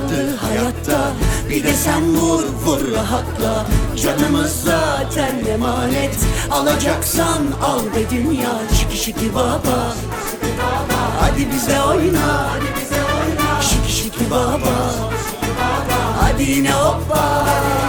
kaldı hayatta, bir de sen vur vur rahatla. Canımız zaten emanet, alacaksan al be dünya. Şiki şiki baba, hadi bize oyna. Şiki şiki baba, hadi yine hoppa.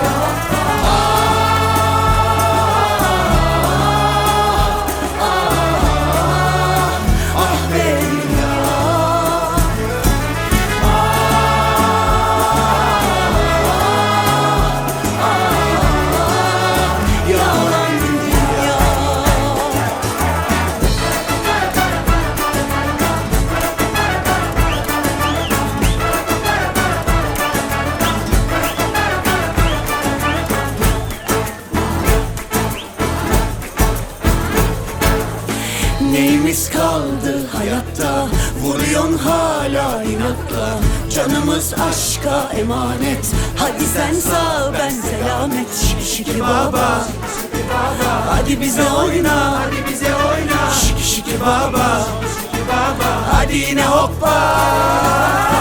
Neyimiz kaldı hayatta, vuruyorsun hala inatla. Canımız aşka emanet, hadi sen sağ ben selamet. Şiki şiki baba, hadi bize oyna. Şiki şiki baba, hadi yine hoppa.